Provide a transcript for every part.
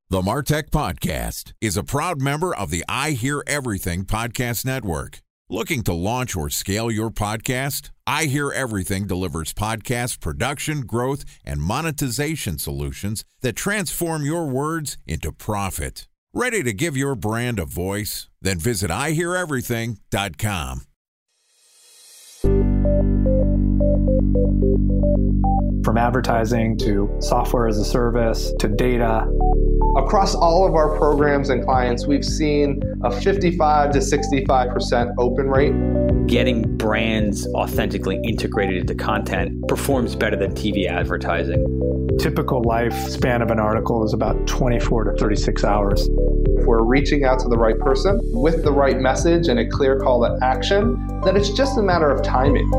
The MarTech Podcast is a proud member of the I Hear Everything Podcast Network. Looking to launch or scale your podcast? I Hear Everything delivers podcast production, growth, and monetization solutions that transform your words into profit. Ready to give your brand a voice? Then visit iheareverything.com. From advertising to software as a service to data. Across all of our programs and clients, we've seen a 55 to 65% open rate. Getting brands authentically integrated into content performs better than TV advertising. Typical lifespan of an article is about 24 to 36 hours. If we're reaching out to the right person with the right message and a clear call to action, then it's just a matter of timing.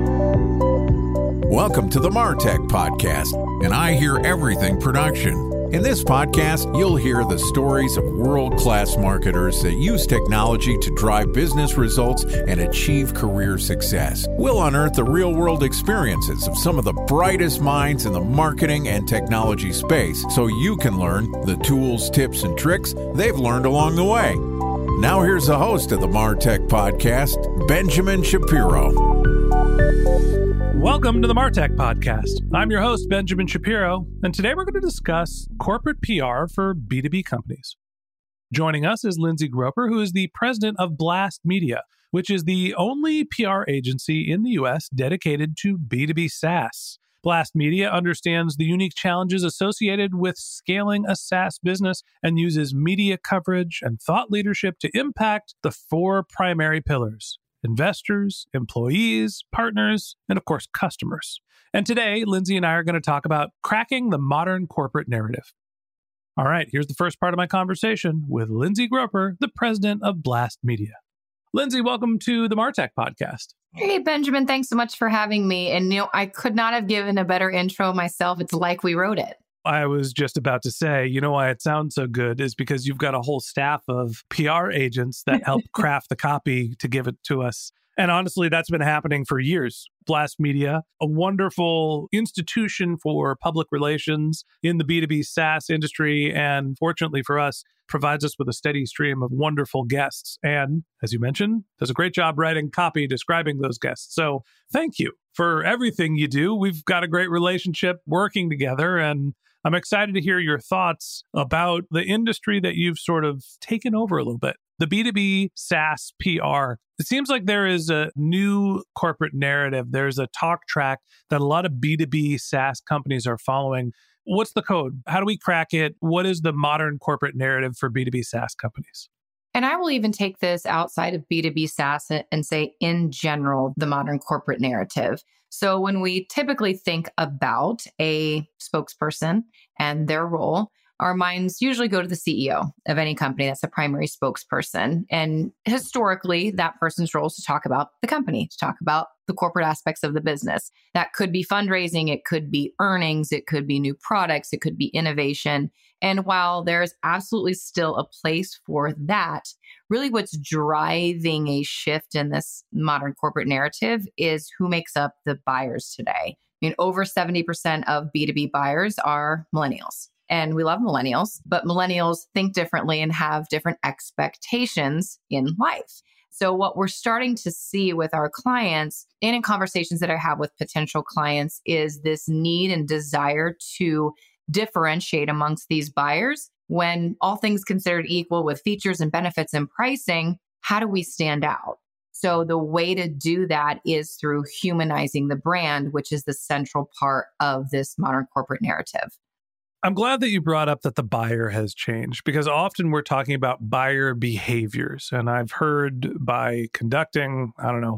Welcome to the MarTech Podcast, an I Hear Everything production. In this podcast, you'll hear the stories of world-class marketers that use technology to drive business results and achieve career success. We'll unearth the real-world experiences of some of the brightest minds in the marketing and technology space so you can learn the tools, tips, and tricks they've learned along the way. Now here's the host of the MarTech Podcast, Benjamin Shapiro. Welcome to the MarTech Podcast. I'm your host, Benjamin Shapiro, and today we're going to discuss corporate PR for B2B companies. Joining us is Lindsay Groper, who is the president of Blast Media, which is the only PR agency in the U.S. dedicated to B2B SaaS. Blast Media understands the unique challenges associated with scaling a SaaS business and uses media coverage and thought leadership to impact the four primary pillars: investors, employees, partners, and of course, customers. And today, Lindsay and I are going to talk about cracking the modern corporate narrative. All right, here's the first part of my conversation with Lindsay Groper, the president of Blast Media. Lindsay, welcome to the MarTech Podcast. Hey, Benjamin, thanks so much for having me. And I could not have given a better intro myself. It's like we wrote it. I was just about to say, why it sounds so good is because you've got a whole staff of PR agents that help craft the copy to give it to us. And honestly, that's been happening for years. Blast Media, a wonderful institution for public relations in the B2B SaaS industry, and fortunately for us, provides us with a steady stream of wonderful guests. And as you mentioned, does a great job writing copy describing those guests. So thank you for everything you do. We've got a great relationship working together, and I'm excited to hear your thoughts about the industry that you've sort of taken over a little bit. The B2B SaaS PR. It seems like there is a new corporate narrative. There's a talk track that a lot of B2B SaaS companies are following. What's the code? How do we crack it? What is the modern corporate narrative for B2B SaaS companies? And I will even take this outside of B2B SaaS and say, in general, the modern corporate narrative. So when we typically think about a spokesperson and their role, our minds usually go to the CEO of any company that's a primary spokesperson. And historically, that person's role is to talk about the company, to talk about the corporate aspects of the business. That could be fundraising, it could be earnings, it could be new products, it could be innovation. And while there's absolutely still a place for that, really what's driving a shift in this modern corporate narrative is who makes up the buyers today. Over 70% of B2B buyers are millennials. And we love millennials, but millennials think differently and have different expectations in life. So what we're starting to see with our clients and in conversations that I have with potential clients is this need and desire to differentiate amongst these buyers. When all things considered equal with features and benefits and pricing, how do we stand out? So the way to do that is through humanizing the brand, which is the central part of this modern corporate narrative. I'm glad that you brought up that the buyer has changed, because often we're talking about buyer behaviors. And I've heard by conducting,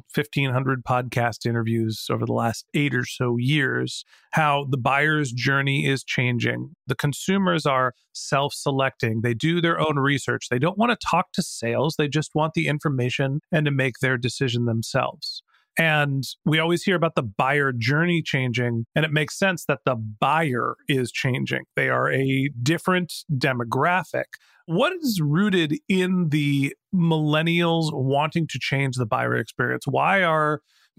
1,500 podcast interviews over the last 8 or so years, how the buyer's journey is changing. The consumers are self-selecting. They do their own research. They don't want to talk to sales. They just want the information and to make their decision themselves. And we always hear about the buyer journey changing, and it makes sense that the buyer is changing. They are a different demographic. What is rooted in the millennials wanting to change the buyer experience? Why are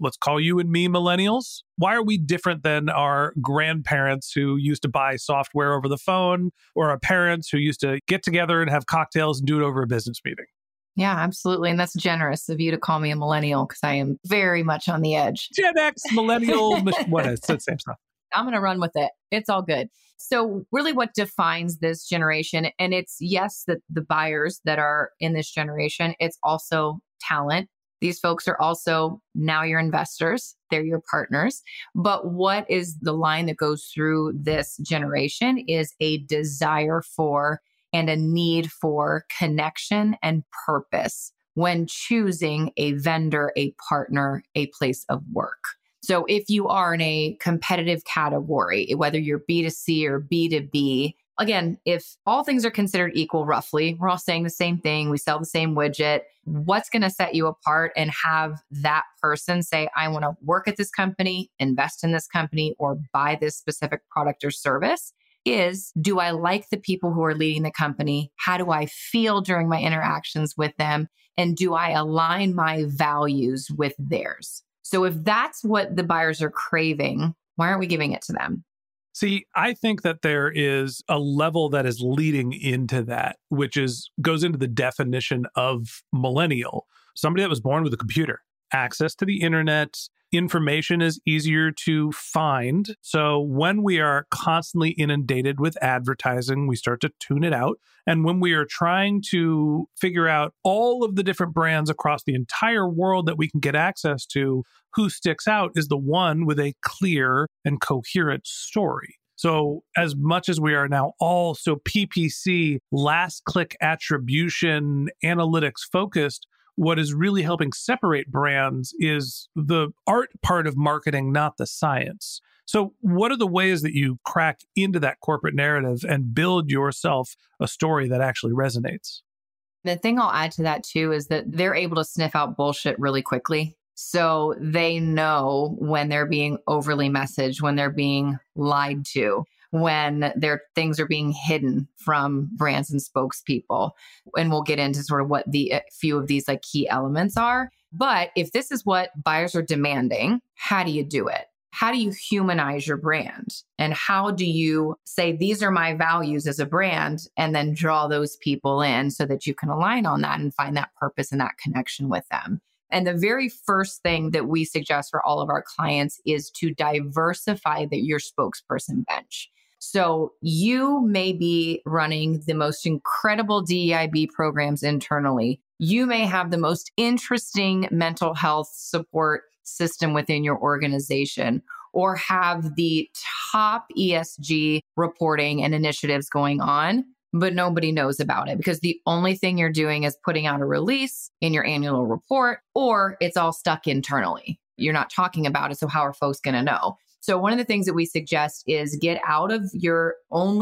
let's call you and me millennials. Why are we different than our grandparents who used to buy software over the phone, or our parents who used to get together and have cocktails and do it over a business meeting? Yeah, absolutely. And that's generous of you to call me a millennial because I am very much on the edge. Gen X, millennial, what is it? Same stuff. I'm going to run with it. It's all good. So really what defines this generation, and it's yes, the buyers that are in this generation, it's also talent. These folks are also now your investors. They're your partners. But what is the line that goes through this generation is a desire for and a need for connection and purpose when choosing a vendor, a partner, a place of work. So if you are in a competitive category, whether you're B2C or B2B, again, if all things are considered equal roughly, we're all saying the same thing, we sell the same widget, what's going to set you apart and have that person say, I want to work at this company, invest in this company, or buy this specific product or service? Is, do I like the people who are leading the company? How do I feel during my interactions with them? And do I align my values with theirs? So if that's what the buyers are craving, why aren't we giving it to them? See, I think that there is a level that is leading into that, which goes into the definition of millennial. Somebody that was born with a computer, access to the internet, information is easier to find. So when we are constantly inundated with advertising, we start to tune it out. And when we are trying to figure out all of the different brands across the entire world that we can get access to, who sticks out is the one with a clear and coherent story. So as much as we are now all so PPC, last click attribution, analytics focused, what is really helping separate brands is the art part of marketing, not the science. So what are the ways that you crack into that corporate narrative and build yourself a story that actually resonates? The thing I'll add to that too is that they're able to sniff out bullshit really quickly. So they know when they're being overly messaged, when they're being lied to, when their things are being hidden from brands and spokespeople. And we'll get into sort of what the few of these like key elements are. But if this is what buyers are demanding, how do you do it? How do you humanize your brand? And how do you say, these are my values as a brand, and then draw those people in so that you can align on that and find that purpose and that connection with them? And the very first thing that we suggest for all of our clients is to diversify your spokesperson bench. So you may be running the most incredible DEIB programs internally. You may have the most interesting mental health support system within your organization, or have the top ESG reporting and initiatives going on, but nobody knows about it because the only thing you're doing is putting out a release in your annual report, or it's all stuck internally. You're not talking about it. So how are folks going to know? So one of the things that we suggest is get out of your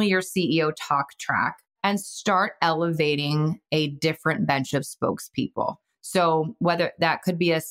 CEO talk track and start elevating a different bench of spokespeople. So whether that could be a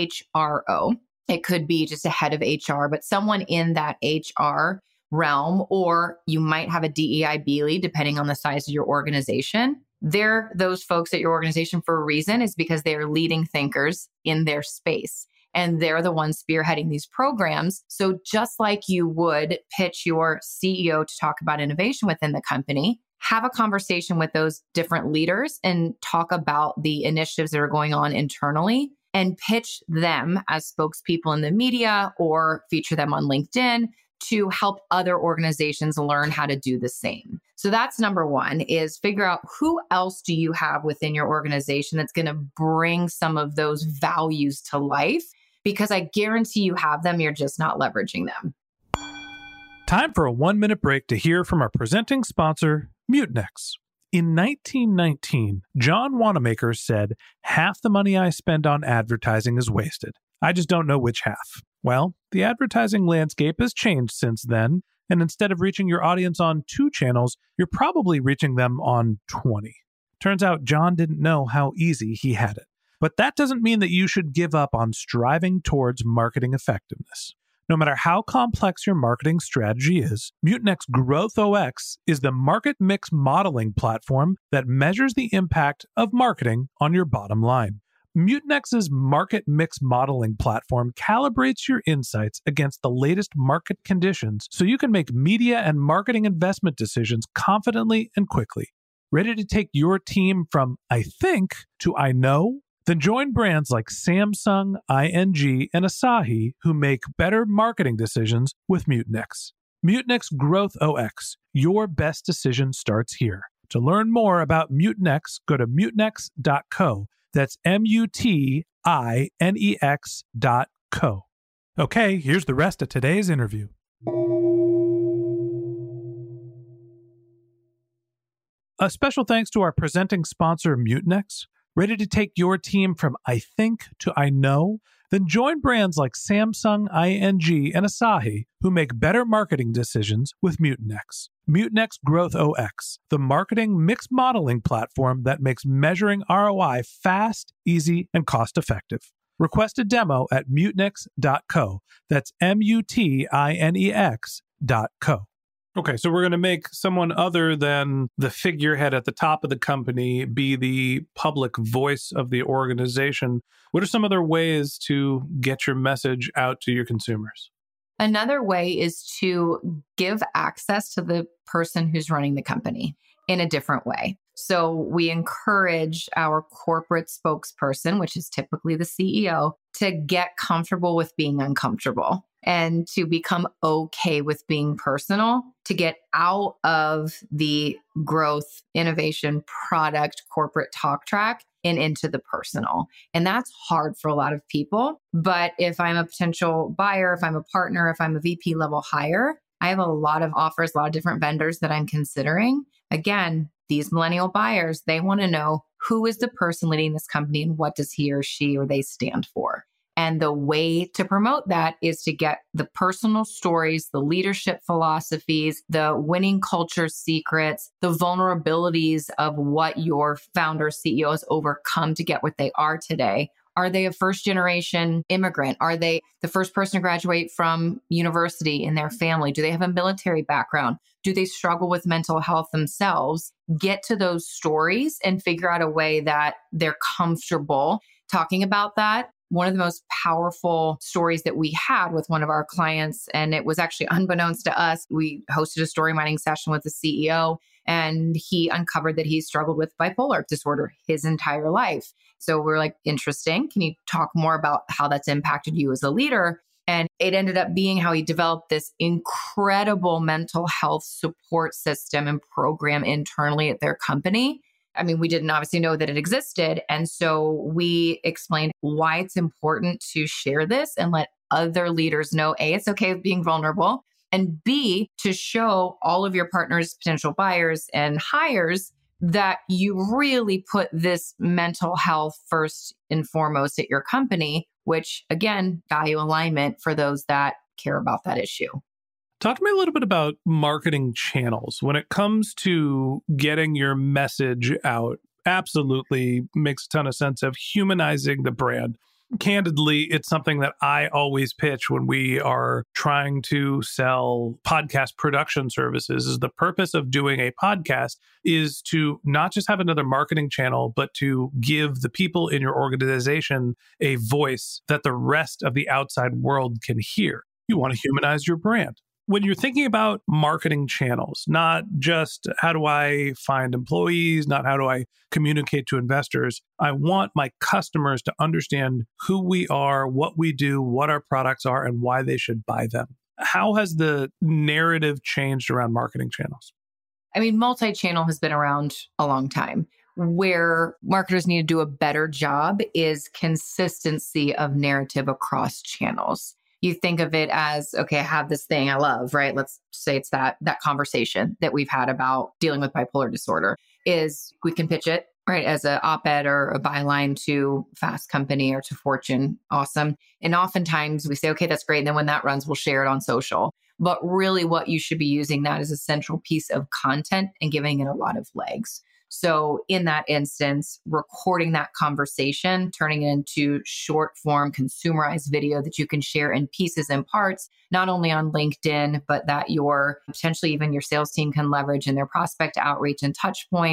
CHRO, it could be just a head of HR, but someone in that HR realm, or you might have a DEIB lead, depending on the size of your organization. They're those folks at your organization for a reason, is because they are leading thinkers in their space. And they're the ones spearheading these programs. So just like you would pitch your CEO to talk about innovation within the company, have a conversation with those different leaders and talk about the initiatives that are going on internally and pitch them as spokespeople in the media or feature them on LinkedIn to help other organizations learn how to do the same. So that's number one, is figure out who else do you have within your organization that's going to bring some of those values to life, because I guarantee you have them, you're just not leveraging them. Time for a 1-minute break to hear from our presenting sponsor, Mutinex. In 1919, John Wanamaker said, "Half the money I spend on advertising is wasted. I just don't know which half." Well, the advertising landscape has changed since then, and instead of reaching your audience on 2 channels, you're probably reaching them on 20. Turns out John didn't know how easy he had it. But that doesn't mean that you should give up on striving towards marketing effectiveness. No matter how complex your marketing strategy is, Mutinex GrowthOS is the market mix modeling platform that measures the impact of marketing on your bottom line. Mutinex's market mix modeling platform calibrates your insights against the latest market conditions so you can make media and marketing investment decisions confidently and quickly. Ready to take your team from I think to I know? Then join brands like Samsung, ING, and Asahi who make better marketing decisions with Mutinex. Mutinex Growth OX. Your best decision starts here. To learn more about Mutinex, go to mutinex.co. That's MUTINEX.co. Okay, here's the rest of today's interview. A special thanks to our presenting sponsor, Mutinex. Ready to take your team from I think to I know? Then join brands like Samsung, ING, and Asahi who make better marketing decisions with Mutinex. Mutinex Growth OX, the marketing mix modeling platform that makes measuring ROI fast, easy, and cost-effective. Request a demo at mutinex.co. That's MUTINEX.co. Okay, so we're going to make someone other than the figurehead at the top of the company be the public voice of the organization. What are some other ways to get your message out to your consumers? Another way is to give access to the person who's running the company in a different way. So we encourage our corporate spokesperson, which is typically the CEO, to get comfortable with being uncomfortable and to become okay with being personal, to get out of the growth, innovation, product, corporate talk track and into the personal. And that's hard for a lot of people. But if I'm a potential buyer, if I'm a partner, if I'm a VP level hire, I have a lot of offers, a lot of different vendors that I'm considering. Again, these millennial buyers, they want to know who is the person leading this company and what does he or she or they stand for. And the way to promote that is to get the personal stories, the leadership philosophies, the winning culture secrets, the vulnerabilities of what your founder CEO has overcome to get what they are today. Are they a first generation immigrant? Are they the first person to graduate from university in their family? Do they have a military background? Do they struggle with mental health themselves? Get to those stories and figure out a way that they're comfortable talking about that. One of the most powerful stories that we had with one of our clients, and it was actually unbeknownst to us, we hosted a story mining session with the CEO, and he uncovered that he struggled with bipolar disorder his entire life. So we're like, interesting. Can you talk more about how that's impacted you as a leader? And it ended up being how he developed this incredible mental health support system and program internally at their company. I mean, we didn't obviously know that it existed. And so we explained why it's important to share this and let other leaders know, A, it's okay with being vulnerable, and B, to show all of your partners, potential buyers and hires that you really put this mental health first and foremost at your company, which again, value alignment for those that care about that issue. Talk to me a little bit about marketing channels. When it comes to getting your message out, absolutely makes a ton of sense of humanizing the brand. Candidly, it's something that I always pitch when we are trying to sell podcast production services. Is the purpose of doing a podcast is to not just have another marketing channel, but to give the people in your organization a voice that the rest of the outside world can hear. You want to humanize your brand. When you're thinking about marketing channels, not just how do I find employees, not how do I communicate to investors, I want my customers to understand who we are, what we do, what our products are, and why they should buy them. How has the narrative changed around marketing channels? I mean, multi-channel has been around a long time. Where marketers need to do a better job is consistency of narrative across channels. You think of it as, okay, I have this thing I love, right? Let's say it's that conversation that we've had about dealing with bipolar disorder is we can pitch it, right, as an op-ed or a byline to Fast Company or to Fortune. Awesome. And oftentimes we say, okay, that's great. And then when that runs, we'll share it on social. But really what you should be using that as a central piece of content and giving it a lot of legs. So in that instance, recording that conversation, turning it into short form, consumerized video that you can share in pieces and parts, not only on LinkedIn, but that your potentially even your sales team can leverage in their prospect outreach and touch points.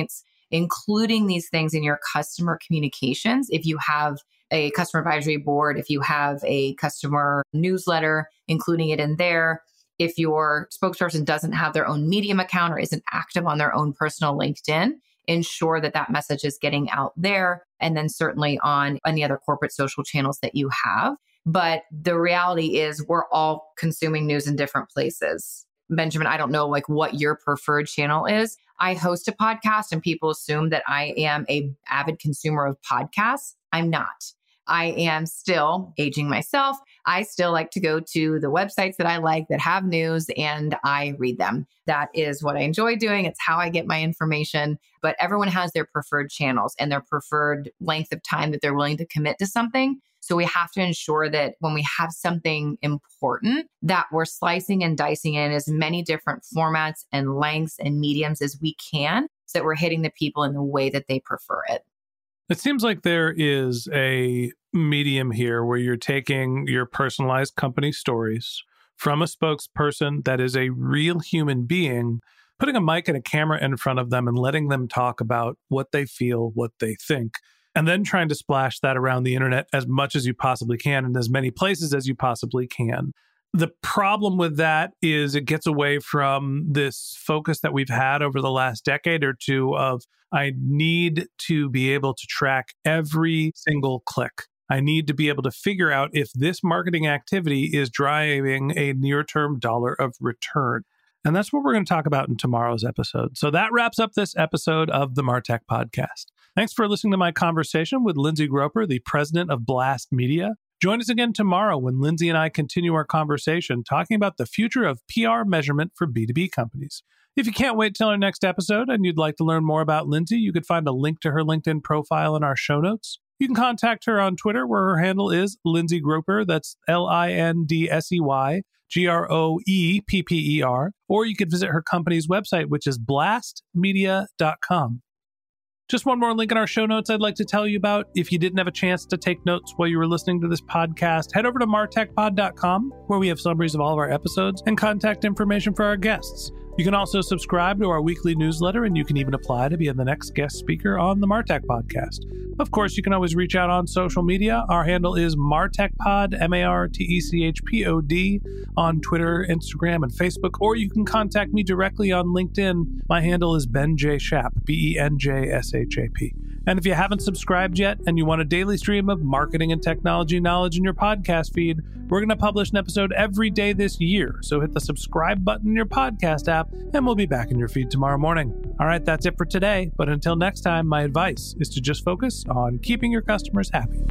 including these things in your customer communications. If you have a customer advisory board, if you have a customer newsletter, including it in there. If your spokesperson doesn't have their own Medium account or isn't active on their own personal LinkedIn, ensure that that message is getting out there. And then certainly on any other corporate social channels that you have. But the reality is we're all consuming news in different places. Benjamin, I don't know what your preferred channel is. I host a podcast and people assume that I am an avid consumer of podcasts. I'm not. I am still aging myself. I still like to go to the websites that I like that have news and I read them. That is what I enjoy doing. It's how I get my information. But everyone has their preferred channels and their preferred length of time that they're willing to commit to something. So we have to ensure that when we have something important, that we're slicing and dicing in as many different formats and lengths and mediums as we can so that we're hitting the people in the way that they prefer it. It seems like there is a medium here where you're taking your personalized company stories from a spokesperson that is a real human being, putting a mic and a camera in front of them and letting them talk about what they feel, what they think, and then trying to splash that around the internet as much as you possibly can in as many places as you possibly can. The problem with that is it gets away from this focus that we've had over the last decade or two of, I need to be able to track every single click. I need to be able to figure out if this marketing activity is driving a near-term dollar of return. And that's what we're going to talk about in tomorrow's episode. So that wraps up this episode of the Martech Podcast. Thanks for listening to my conversation with Lindsay Groper, the president of Blast Media. Join us again tomorrow when Lindsay and I continue our conversation talking about the future of PR measurement for B2B companies. If you can't wait till our next episode and you'd like to learn more about Lindsay, you could find a link to her LinkedIn profile in our show notes. You can contact her on Twitter, where her handle is Lindsay Groper. That's LINDSEY GROEPPER. Or you could visit her company's website, which is blastmedia.com. Just one more link in our show notes I'd like to tell you about. If you didn't have a chance to take notes while you were listening to this podcast, head over to martechpod.com, where we have summaries of all of our episodes and contact information for our guests. You can also subscribe to our weekly newsletter, and you can even apply to be the next guest speaker on the Martech Podcast. Of course, you can always reach out on social media. Our handle is MartechPod, MarTechPod, on Twitter, Instagram, and Facebook, or you can contact me directly on LinkedIn. My handle is Ben J. Shap, BenJShap. And if you haven't subscribed yet and you want a daily stream of marketing and technology knowledge in your podcast feed, we're going to publish an episode every day this year. So hit the subscribe button in your podcast app and we'll be back in your feed tomorrow morning. All right, that's it for today. But until next time, my advice is to just focus on keeping your customers happy.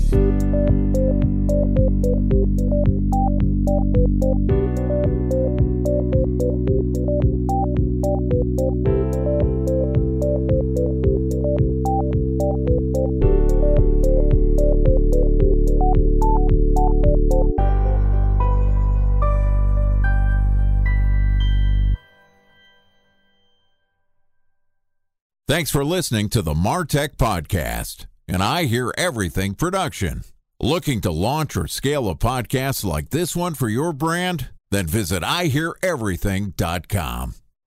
Thanks for listening to the Martech Podcast, an I Hear Everything production. Looking to launch or scale a podcast like this one for your brand? Then visit iheareverything.com.